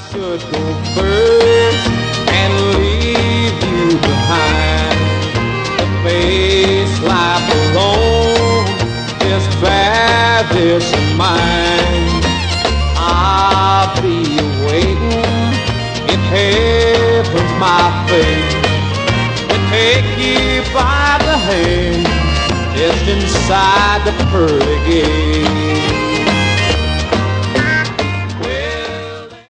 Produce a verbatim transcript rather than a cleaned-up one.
should go first and leave you behind. To face life alone is madness of mine. I'll be waiting if heaven's my fate to take you by the hand just inside the pearly gate.